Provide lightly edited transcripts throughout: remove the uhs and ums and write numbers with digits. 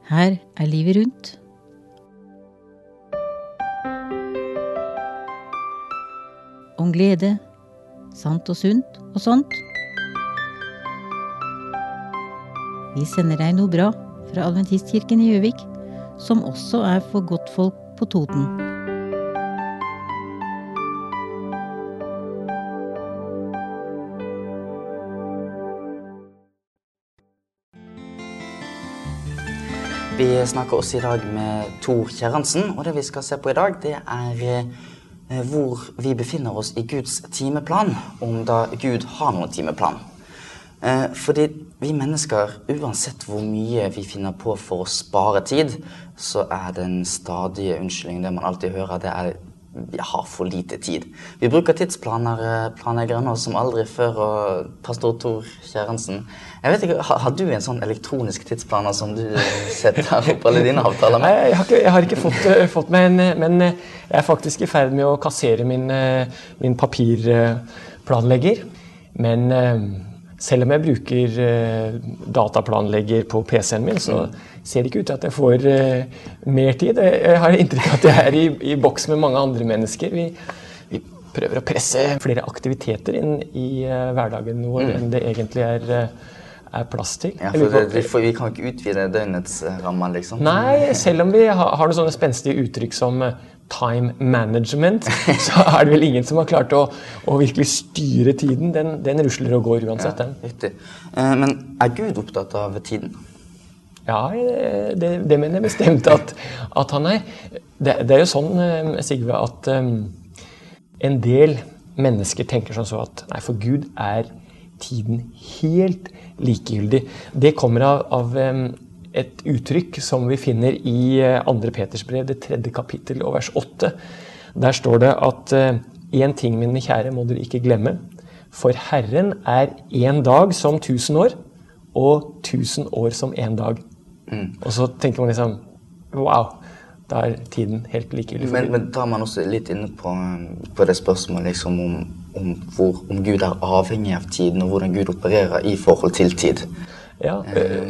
Her livet rundt. Om glede, sant og sunt og sånt. Vi sender deg noe bra fra Adventistkirken i Gjøvik, som også for godtfolk på Toten. Vi snakker også i dag med Tor Kjerransen, og det vi skal se på i dag, det hvor vi befinner oss i Guds timeplan, om da Gud har noen timeplan. Fordi vi mennesker, uansett hvor mye vi finner på for å spare tid, så den stadige unnskyldningen, det man alltid hører, det vi har for lite tid. Vi bruker tidsplanleggere nå som aldri før, og pastor Tor Kjerransen. Jeg vet ikke, har du en sånn elektronisk tidsplaner som du setter opp alle dine avtaler med? Nei, jeg har ikke fått meg en, men jeg faktisk i ferd med å kassere min papirplanlegger. Men selv om jeg bruker dataplanlegger på PC-en min, så ser det ikke ut til at jeg får mer tid. Jeg har inntrykk av at jeg i boks med mange andre mennesker. Vi prøver å presse flere aktiviteter inn i hverdagen vår enn det egentlig er plass til. Ja, for vi kan ikke utvide døgnets rammer, liksom. Nei, selv om vi har noen sånne spenstige uttrykk som time management, så det vel ingen som har klart å virkelig styre tiden. Den rusler og går uansett. Ja, riktig. Men Gud opptatt av tiden? Ja, det mener jeg bestemt at han er. Det jo sånn, Sigve, at en del mennesker tenker sånn så at nei, for Gud tiden helt likegyldig. Det kommer av et uttrykk som vi finner i 2. Peters brev, det 3. kapittel og vers 8. Der står det at en ting, mine kjære, må dere ikke glemme. For Herren en dag som 1000 år, og 1000 år som en dag. Og så tenker man liksom, wow, da tiden helt likegyldig. Men da man også litt inne på det spørsmålet liksom, om Gud avhengig av tiden, og hvordan Gud opererer i forhold til tid. Ja,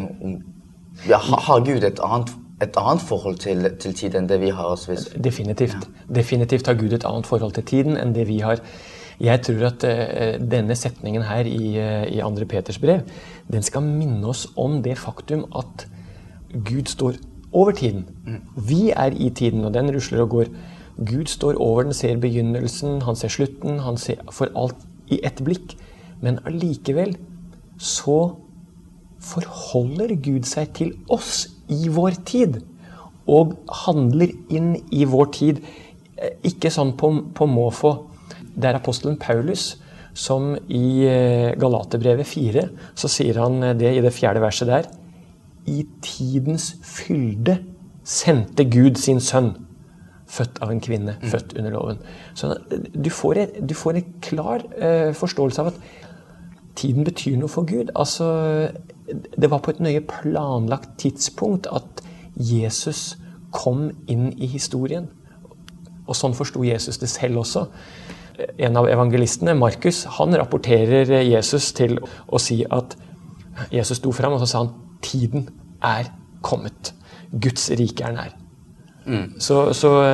har Gud et annet forhold til tid enn det vi har? Definitivt. Ja. Definitivt har Gud et annet forhold til tiden enn det vi har. Jeg tror at denne setningen her i 2. Peters brev, den skal minne oss om det faktum at Gud står over tiden. Vi i tiden, og den rusler og går. Gud står over den, ser begynnelsen, han ser slutten, han ser for alt i ett blikk. Men allikevel så forholder Gud seg til oss i vår tid, og handler inn i vår tid. Ikke sånn på måfå. Det apostelen Paulus som i Galaterbrevet 4, så sier han det i det 4. verset der. I tidens fylde sendte Gud sin sønn, født av en kvinne, født under loven. Så du får en klar forståelse av at tiden betyr noe for Gud. Altså, det var på et nøye planlagt tidspunkt at Jesus kom inn i historien. Og sånn forstod Jesus det selv også. En av evangelistene, Markus, han rapporterer Jesus til å si at Jesus sto frem, og så sa han, tiden kommet. Guds rike nær. Så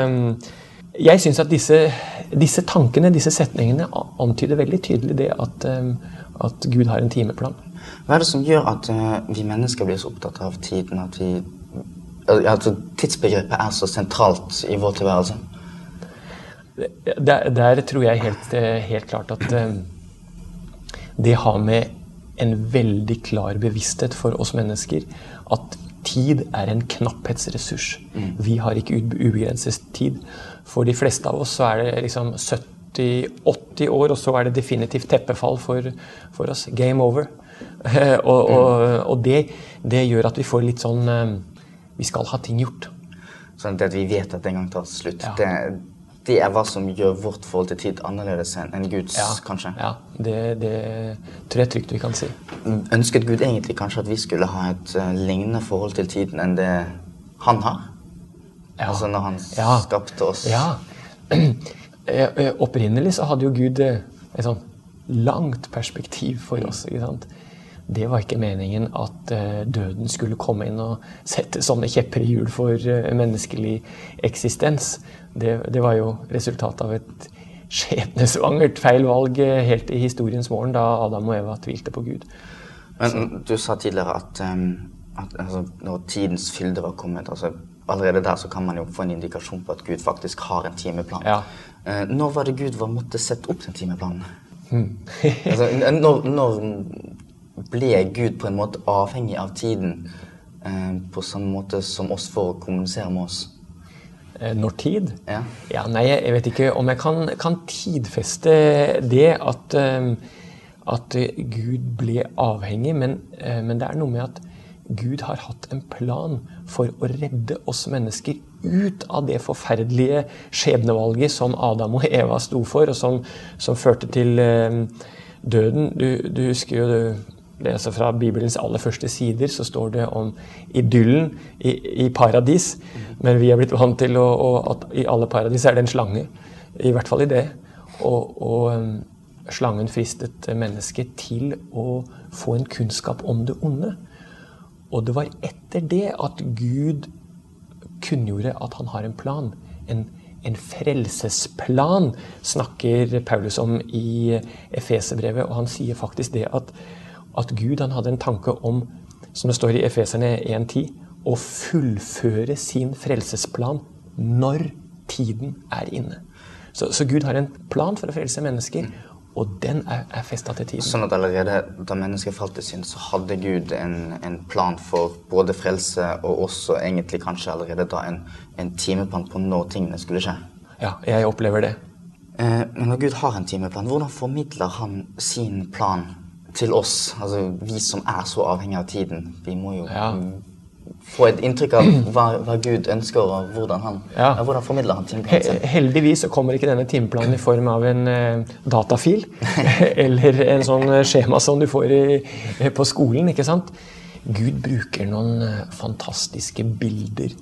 jeg synes at disse tankene, disse setningene antyder veldig tydelig det at Gud har en timeplan. Hva det som gjør at vi mennesker blir så opptatt av tiden, at tidsbegrepet så sentralt i vår tilværelse? Der tror jeg helt klart at det har med en veldig klar bevissthet for oss mennesker at tid en knapphetsressurs. Vi har ikke ubegrenset tid. For de fleste av oss så det liksom 70-80 år, og så det definitivt teppefall for oss. Game over. Og det gjør at vi får litt sånn vi skal ha ting gjort. Sånn at vi vet at det en gang tar slutt. Ja. Det hva som gjør vårt forhold til tid annerledes enn Guds, kanskje? Ja, det tror jeg trygt vi kan si. Ønsket Gud egentlig kanskje at vi skulle ha et lignende forhold til tiden enn det han har? Ja. Altså når han skapte oss? Ja. Opprinnelig så hadde jo Gud et sånn langt perspektiv for oss, ikke sant? det var ikke meningen at døden skulle komme inn og sette sånne kjepper i hjul for menneskelig eksistens. Det var jo resultatet av et skjebnesvangert feil valg helt i historiens morgen, da Adam og Eva tvilte på Gud. Men du sa tidligere at altså, når tidens fylde var kommet, altså, allerede der så kan man jo få en indikasjon på at Gud faktisk har en timeplan. Ja. Når var det Gud måtte sette opp den timeplanen? Altså, når ble Gud på en måte avhengig av tiden på samme måte som oss for å kommunisere med oss? Når tid? Ja. Ja, nei, jeg vet ikke om jeg kan tidfeste det at Gud ble avhengig, men det noe med at Gud har hatt en plan for å redde oss mennesker ut av det forferdelige skjebnevalget som Adam og Eva sto for, og som førte til døden. Du husker jo, du leser fra Bibelens aller første sider, så står det om idyllen i paradis, men vi har blitt vant til at i alle paradis det en slange, i hvert fall i det, og slangen fristet mennesket til å få en kunnskap om det onde. Og det var etter det at Gud kunngjorde at han har en plan, en frelsesplan, snakker Paulus om i Efeserbrevet, og han sier faktisk det at Gud han hadde en tanke om, som det står i Efeserne 1:10, å fullføre sin frelsesplan når tiden inne. Så Gud har en plan for å frelse mennesker, og den festet til tiden. Sånn at allerede da mennesket falt i synd, så hadde Gud en plan for både frelse og også egentlig kanskje allerede da en timeplan på når tingene skulle skje. Ja, jeg opplever det. Men når Gud har en timeplan, hvordan formidler han sin plan til oss? Altså vi som så avhengig av tiden, vi må jo få et inntrykk av hva Gud ønsker og hvordan formidler han timeplanen sin. Heldigvis så kommer ikke denne timeplanen i form av en datafil eller en sånn skjema som du får på skolen, ikke sant? Gud bruker noen fantastiske bilder.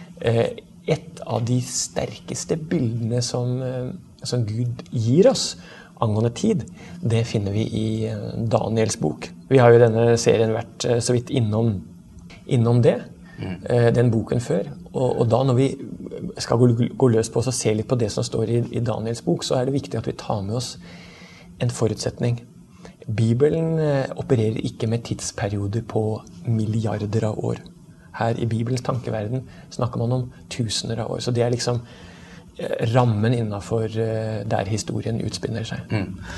Et av de sterkeste bildene som Gud gir oss angående tid, det finner vi i Daniels bok. Vi har jo denne serien vært så vidt innom det, den boken før, og da når vi skal gå løs på oss og se litt på det som står i Daniels bok, så det viktig at vi tar med oss en forutsetning. Bibelen opererer ikke med tidsperioder på milliarder av år. Her i Bibelens tankeverden snakker man om tusener av år, så det liksom rammen innenfor der historien utspinner seg.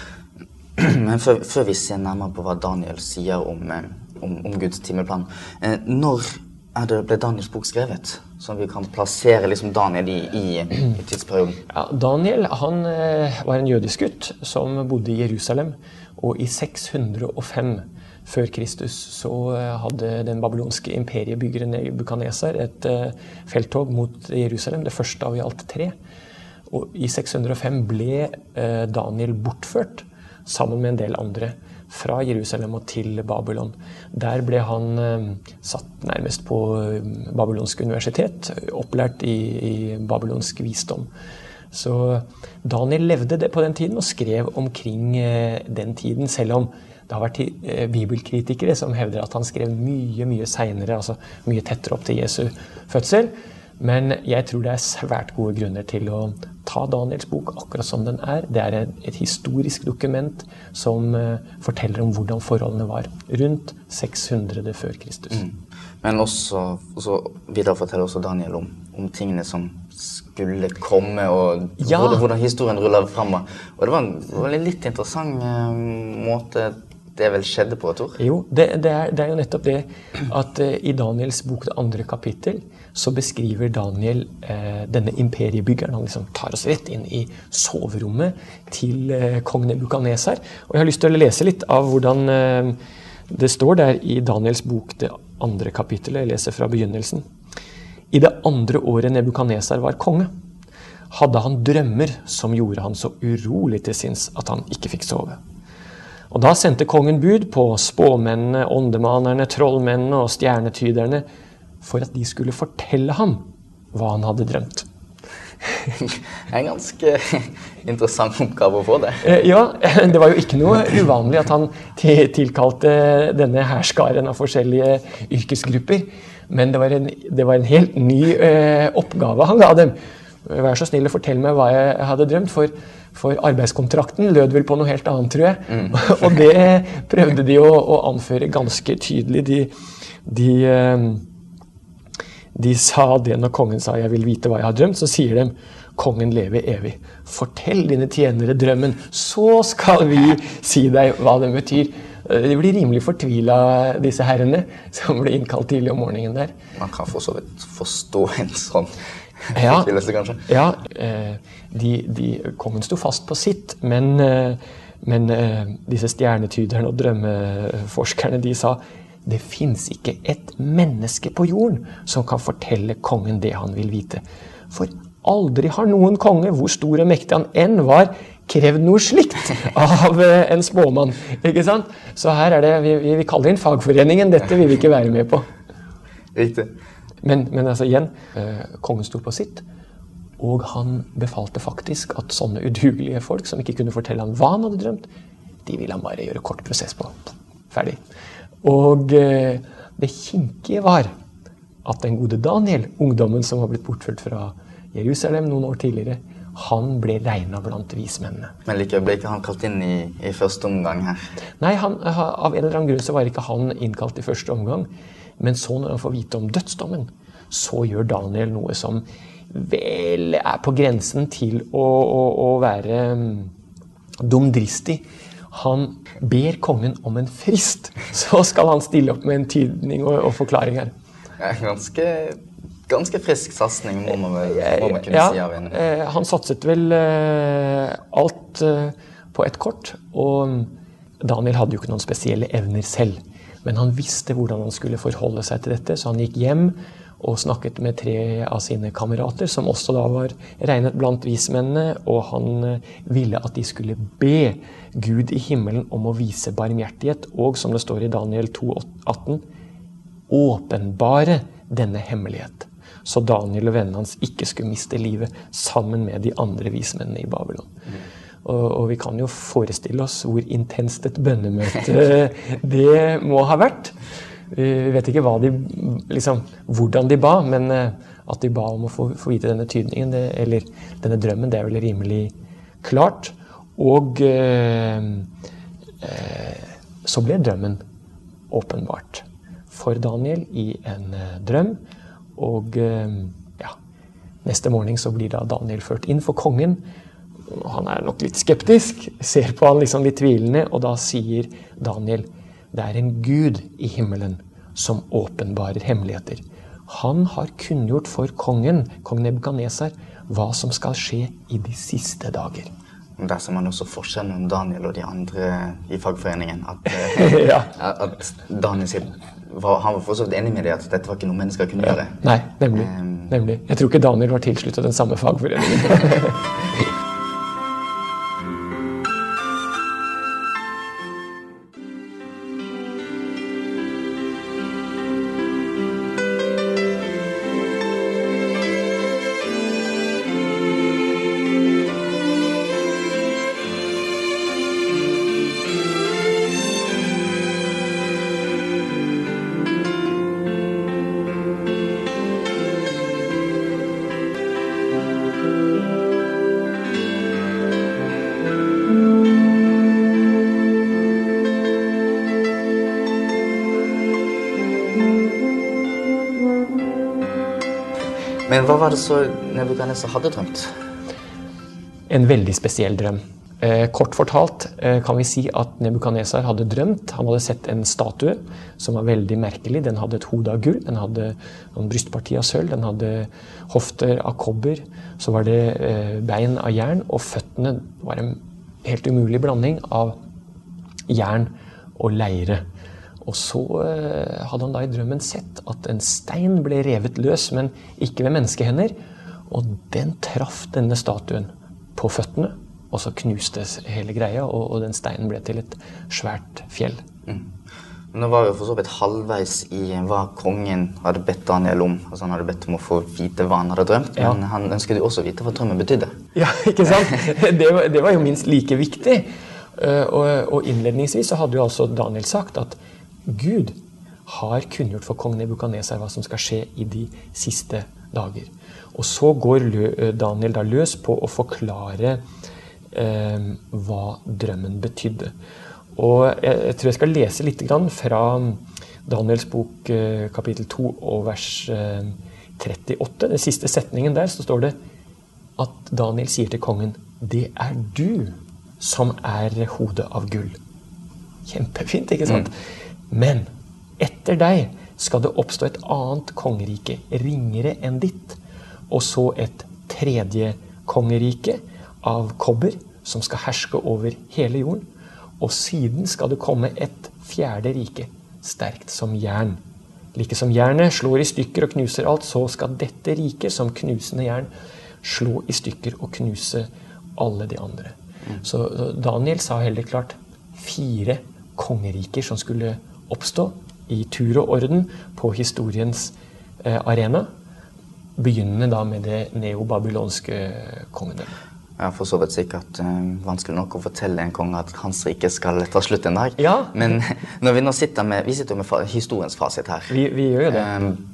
Men før vi ser nærmere på hva Daniel sier om Guds timeplan, når ble Daniels bok skrevet? Så vi kan plassere liksom Daniel i tidsperioden. Ja, Daniel han var en jødisk gutt som bodde i Jerusalem, og i 605 før Kristus så hadde den babylonske imperiebyggeren Nebukadnesar et felttog mot Jerusalem, det første av i alt 3. Og i 605 ble Daniel bortført sammen med en del andre fra Jerusalem og til Babylon. Der ble han satt nærmest på Babylonsk universitet, opplært i babylonsk visdom. Så Daniel levde det på den tiden og skrev omkring den tiden, selv om det har vært bibelkritikere som hevder at han skrev mye senere, altså mye tettere opp til Jesu fødsel. Men jeg tror det svært gode grunner til å ta Daniels bok akkurat som den Det et historisk dokument som forteller om hvordan forholdene var rundt 600 før Kristus. Men også videre forteller også Daniel om tingene som skulle komme, og hvordan historien ruller frem. Og det var en litt interessant måte det vel skjedde på, Tor? Jo, det jo nettopp det at i Daniels bok, det 2. kapittel, så beskriver Daniel denne imperiebyggeren. Han liksom tar oss rett inn i soverommet til kong Nebukadnesar. Og jeg har lyst til å lese litt av hvordan det står der i Daniels bok, det 2. kapittelet. Jeg leser fra begynnelsen. I det 2. året Nebukadnesar var konge, hadde han drømmer som gjorde han så urolig til sinns at han ikke fikk sove. Og da sendte kongen bud på spåmennene, åndemanerne, trollmennene og stjernetyderne for at de skulle fortelle ham hva han hadde drømt. En ganske interessant oppgave å få det. Ja, det var jo ikke noe uvanlig at han tilkalte denne herskaren av forskjellige yrkesgrupper, men det var en helt ny oppgave han ga dem. Vær så snill å fortelle meg hva jeg hadde drømt, for arbeidskontrakten lød vel på noe helt annet, tror jeg. Og det prøvde de å anføre ganske tydelig. De sa det når kongen sa «jeg vil vite hva jeg har drømt», så sier de «kongen lever evig. Fortell dine tjenere drømmen, så skal vi si deg hva den betyr». De blir rimelig fortvilet, disse herrene, som ble innkalt tidlig om morgenen der. Man kan for så vidt forstå en sånn fortvilelse, kanskje. Ja, kongen sto fast på sitt, men disse stjernetyderne og drømmeforskerne, de sa det finnes ikke et menneske på jorden som kan fortelle kongen det han vil vite. For aldri har noen konge, hvor stor og mektig han enn var, krevd noe slikt av en spåmann, ikke sant? Så her det, vi kaller inn fagforeningen, dette vil vi ikke være med på. Riktig. Men altså igjen, kongen sto på sitt, og han befalte faktisk at sånne udugelige folk som ikke kunne fortelle han hva han hadde drømt, de ville han bare gjøre kort prosess på. Ferdig. Og det kinkige var at den gode Daniel, ungdommen som var blitt bortført fra Jerusalem noen år tidligere, han ble regnet blant vismennene. Men likevel ble ikke han kalt inn i første omgang her? Nei, av en eller annen grunn så var ikke han innkalt i første omgang. Men så når han får vite om dødsdommen, så gjør Daniel noe som vel på grensen til å være dumdristig. Han ber kongen om en frist, så skal han stille opp med en tydning og forklaring her. Ja, ganske frisk satsning, må man kunne si av en. Han satset vel alt på et kort, og Daniel hadde jo ikke noen spesielle evner selv. Men han visste hvordan han skulle forholde seg til dette, så han gikk hjem og snakket med 3 av sine kamerater, som også da var regnet blant vismennene, og han ville at de skulle be Gud i himmelen om å vise barmhjertighet, og som det står i Daniel 2,18, åpenbare denne hemmelighet, så Daniel og vennene hans ikke skulle miste livet sammen med de andre vismennene i Babylon. Og vi kan jo forestille oss hvor intenst et bønnemøte det må ha vært. Vi vet ikke hvordan de ba, men at de ba om å få vite denne tydningen, eller denne drømmen, det vel rimelig klart. Og så ble drømmen åpenbart for Daniel i en drøm, og neste morgen så blir da Daniel ført inn for kongen. Han nok litt skeptisk, ser på han litt tvilende, og da sier Daniel, det en Gud i himmelen som åpenbarer hemmeligheter. Han har kunngjort for kong Nebukadnesar, hva som skal skje i de siste dager. Der ser man også forskjellen om Daniel og de andre i fagforeningen, at Daniel sier, han var fortsatt enig med det, at dette var ikke noe mennesker kunne gjøre. Nei, nemlig. Jeg tror ikke Daniel var tilsluttet den samme fagforeningen. Men hva var det så Nebukadnesar hadde drømt? En veldig spesiell drøm. Kort fortalt kan vi si at Nebukadnesar hadde drømt. Han hadde sett en statue som var veldig merkelig. Den hadde et hode av gull, den hadde en brystparti av sølv, den hadde hofter av kobber, så var det bein av jern, og føttene var en helt umulig blanding av jern og leire. Og så hadde han da i drømmen sett at en stein ble revet løs, men ikke ved menneskehender, og den traff denne statuen på føttene, og så knustes hele greia, og den steinen ble til et svært fjell. Men det var jo for så vidt halvveis i hva kongen hadde bedt Daniel om. Altså han hadde bedt om å få vite hva han hadde drømt, men han ønsket jo også vite hva drømmen betydde. Ja, ikke sant? Det var jo minst like viktig. Og innledningsvis så hadde jo altså Daniel sagt at Gud har kunngjort for kong Nebukadnesar hva som skal skje i de siste dager. Og så går Daniel da løs på å forklare hva drømmen betydde. Og jeg tror jeg skal lese litt grann fra Daniels bok kapittel 2 og vers 38. Den siste setningen der så står det at Daniel sier til kongen, det er du som er hodet av gull. Kjempefint, ikke sant? Men etter deg skal det oppstå et annet kongerike, ringere enn ditt, og så et tredje kongerike av kobber som skal herske over hele jorden, og siden skal det komme et fjerde rike, sterkt som jern. Like som jernet slår i stykker og knuser alt, så skal dette riket som knusende jern slå i stykker og knuse alle de andre. Så Daniel sa heller klart 4 kongeriker som skulle oppstå i tur og orden på historiens arena, begynnende da med det neobabylonske kongedømmet. Ja, for så vidt sikkert vanskelig nok å fortelle en konge at hans rike skal ta slutt en dag. Ja. Men når vi nå sitter med historiens fasit her. Vi gjør jo det.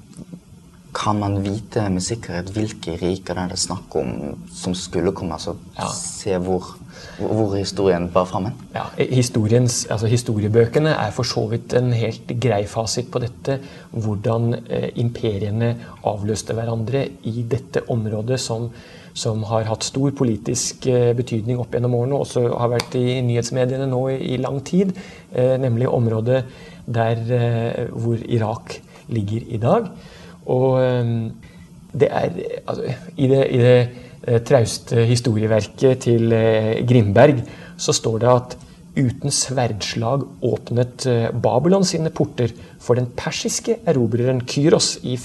Kan man vite med sikkerhet hvilke riker det er snakk om som skulle komme, altså se hvor historien bar frem? Ja, historiebøkene er for så vidt en helt grei fasit på dette, hvordan imperiene avløste hverandre i dette området som har hatt stor politisk betydning opp gjennom årene, og også har vært i nyhetsmediene nå i lang tid, nemlig området hvor Irak ligger i dag. Og det er, altså, i det trauste historieverket til Grimberg, så står det at uten sverdslag åpnet Babylon sine porter for den persiske erobreren Kyros i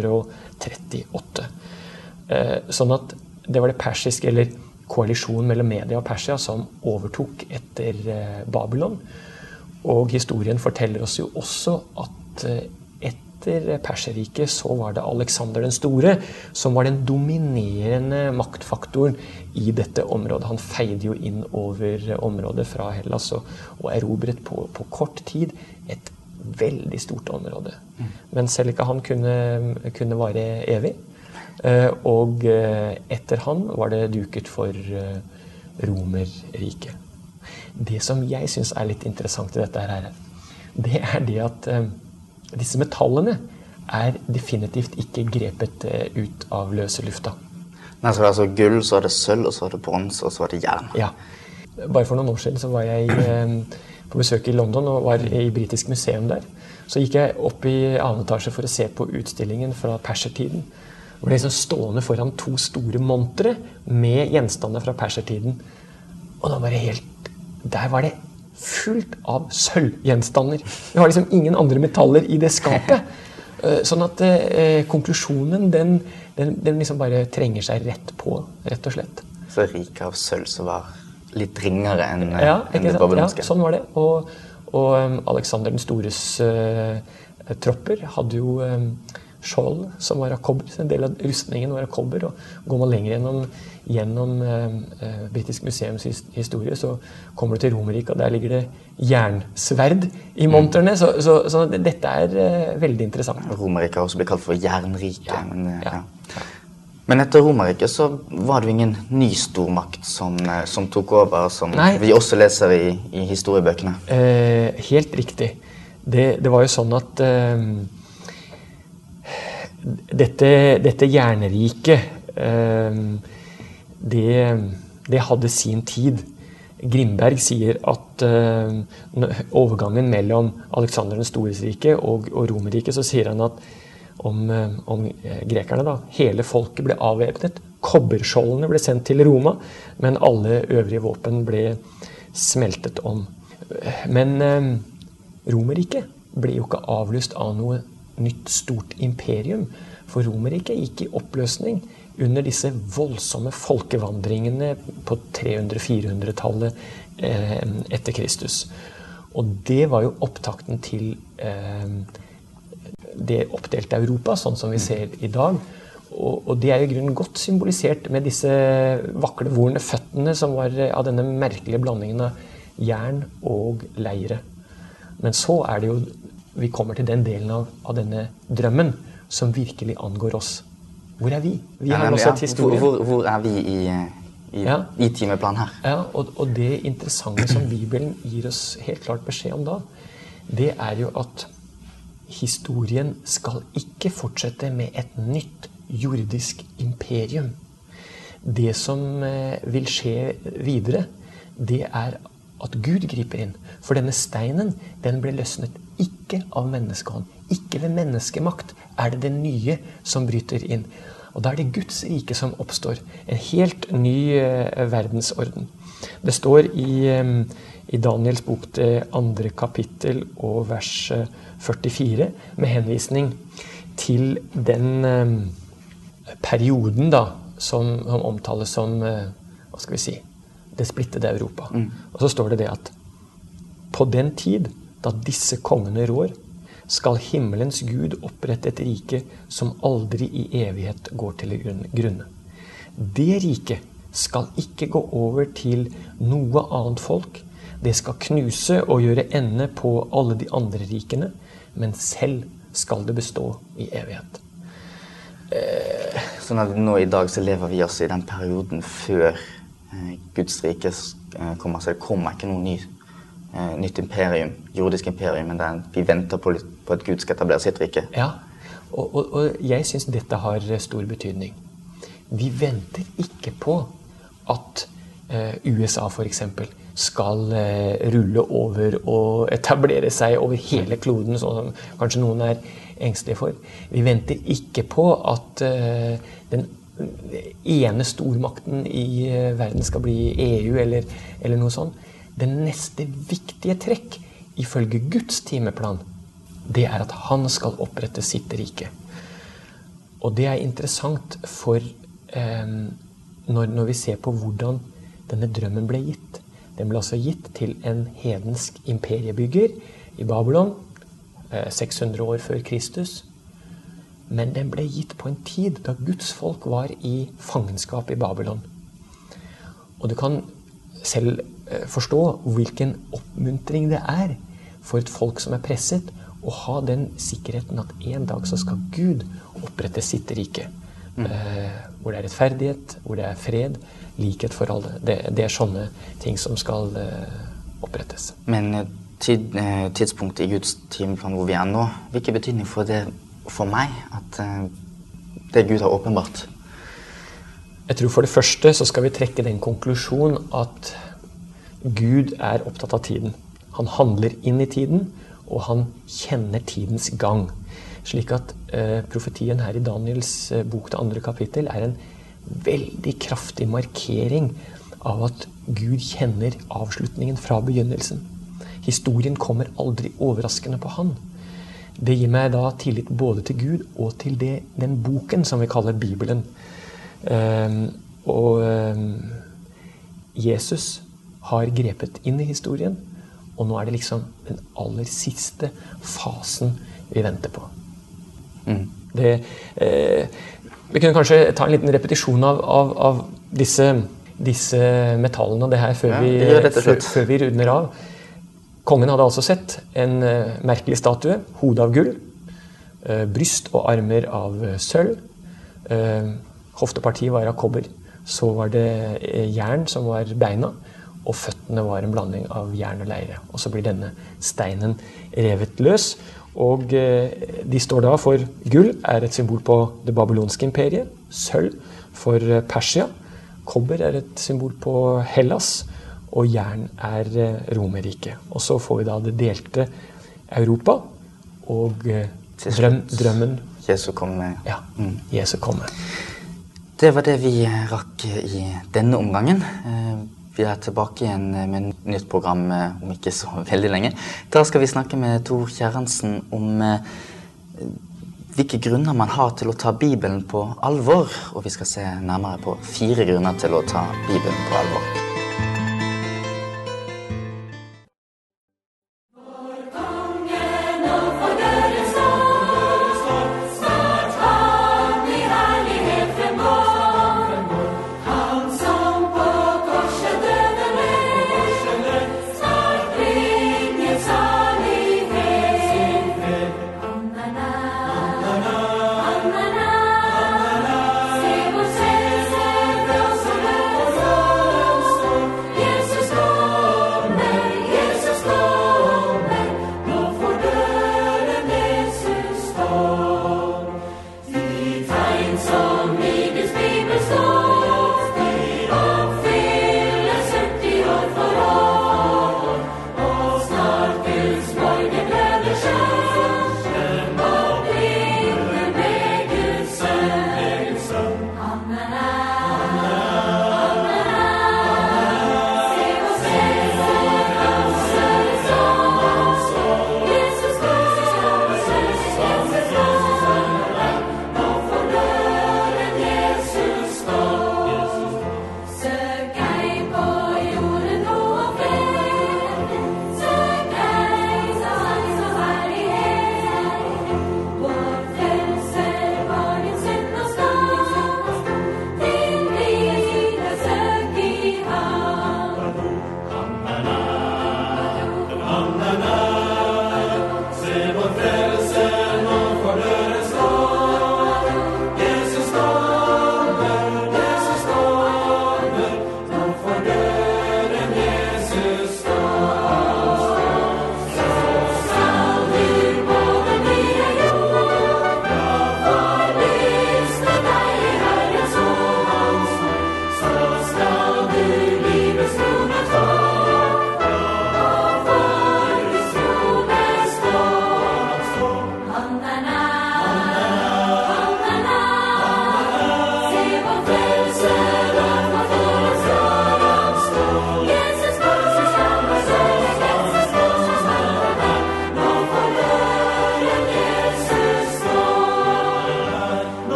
538. Sånn at det var det persiske, eller koalisjonen mellom Media og Persia, som overtok etter Babylon. Og historien forteller oss jo også at etter Perserriket så var det Alexander den store som var den dominerende maktfaktoren i dette området. Han feide jo inn over området fra Hellas og erobret på kort tid et veldig stort område. Men selv ikke han kunne vare evig. Og etter han var det duket for Romerriket. Det som jeg synes er litt interessant i dette her, det er det at disse metallene er definitivt ikke grepet ut av løse lufta. Nei, så det er altså gull, så er det sølv, og så er det brons, og så er det jern. Ja. Bare for noen år siden så var jeg på besøk i London og var i Britisk museum der. Så gikk jeg opp i annen etasje for å se på utstillingen fra persertiden. Hvor det liksom stående foran 2 store montre med gjenstander fra persertiden. Og da var det der var det fullt av sølvgjenstander. Det var liksom ingen andre metaller i det skapet. Sånn at konklusjonen, den liksom bare trenger seg rett på, rett og slett. Så riket av sølv som var litt ringere enn det Ja, babylonske. sånn var det. Og Alexander den stores tropper hadde jo skjold som var av kobber, så en del av rustningen var av kobber, og går man lenger gjennom Britisk museums historie, så kommer du til Romerriket, og der ligger det jernsverd i montrene, så dette er veldig interessant. Romerriket har også blitt kalt for jernriket. Men etter Romerriket så var det jo ingen ny stormakt som tok over, som vi også leser i historiebøkene. Helt riktig. Det var jo sånn at dette jernriket, det hadde sin tid. Grimberg sier at overgangen mellom Alexander den stores rike og Romerriket, så sier han at om grekerne da, hele folket ble avvæpnet, kobberskjoldene ble sendt til Roma, men alle øvrige våpen ble smeltet om. Men Romerriket ble jo ikke avløst av noe nytt stort imperium, for Romerriket gikk i oppløsning under disse voldsomme folkevandringene på 300-400-tallet etter Kristus. Og det var jo opptakten til det oppdelte Europa, sånn som vi ser i dag. Og det er i grunnen godt symbolisert med disse vakle vorne føttene som var av denne merkelige blandingen av jern og leire. Men så er det jo, vi kommer til den delen av denne drømmen som virkelig angår oss. Hvor er vi? Vi har også et historie. Hvor er vi i timeplanen her? Ja, og det interessante som Bibelen gir oss helt klart beskjed om da, det er jo at historien skal ikke fortsette med et nytt jordisk imperium. Det som vil skje videre, det er at Gud griper inn. For denne steinen, den ble løsnet ikke av menneskehånd. Ikke ved menneskemakt er det nye som bryter inn. Og da er det Guds rike som oppstår. En helt ny verdensorden. Det står i Daniels bok det 2. kapittel og vers 44 med henvisning til den perioden da, som omtales som, hva skal vi si, det splittede Europa. Og så står det at på den tid da disse kongene rår, skal himmelens Gud opprette et rike som aldri i evighet går til grunne. Det riket skal ikke gå over til noe annet folk. Det skal knuse og gjøre ende på alle de andre rikene, men selv skal det bestå i evighet. Sånn at nå i dag så lever vi også i den perioden før Guds rike kommer, så det kommer ikke noe nytt imperium, jordisk imperium, men vi venter på at Gud skal etablere sitt rike. Ja, og jeg synes dette har stor betydning. Vi venter ikke på at USA for eksempel skal rulle over og etablere seg over hele kloden, som kanskje noen er engstelige for. Vi venter ikke på at den ene stormakten i verden skal bli EU eller noe sånt. Den neste viktige trekk, ifølge Guds timeplan, det er at han skal opprette sitt rike. Og det er interessant for når vi ser på hvordan denne drømmen ble gitt. Den ble altså gitt til en hedensk imperiebygger i Babylon, 600 år før Kristus. Men den ble gitt på en tid da Guds folk var i fangenskap i Babylon. Og du kan selv forstå hvilken oppmuntring det er for et folk som er presset, å ha den sikkerheten at en dag så skal Gud opprette sitt rike. Hvor det er rettferdighet, hvor det er fred, likhet for alle. Det er sånne ting som skal opprettes. Men tidspunktet i Guds timeplan hvor vi er nå, hvilken betydning får det for meg at det Gud har åpenbart? Jeg tror for det første så skal vi trekke den konklusjon at Gud er opptatt av tiden. Han handler inn i tiden, og han kjenner tidens gang. Slik at profetien her i Daniels bok til 2. kapittel er en veldig kraftig markering av at Gud kjenner avslutningen fra begynnelsen. Historien kommer aldri overraskende på han. Det gir meg da tillit både til Gud og til den boken som vi kaller Bibelen. Jesus har grepet inn i historien, og nå er det liksom den aller siste fasen vi venter på. Vi kunne kanskje ta en liten repetisjon av disse metallene og det her før vi runder av. Kongen hadde altså sett en merkelig statue, hode av gull, bryst og armer av sølv, hoftepartiet var av kobber, så var det jern som var beina, og føttene var en blanding av jern og leire. Og så blir denne steinen revet løs, og de står da for gull er et symbol på det babylonske imperiet, sølv for Persia, kobber er et symbol på Hellas, og jern er Romerriket. Og så får vi da det delte Europa, og drømmen. Jesu komme. Ja, Jesu komme. Det var det vi rakk i denne omgangen. Vi er tilbake igjen med et nytt program om ikke så veldig lenge. Da skal vi snakke med Tor Kjerransen om hvilke grunner man har til å ta Bibelen på alvor. Og vi skal se nærmere på 4 grunner til å ta Bibelen på alvor.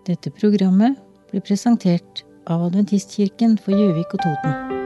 Dette programmet blir presentert av Adventistkirken for Gjøvik og Toten.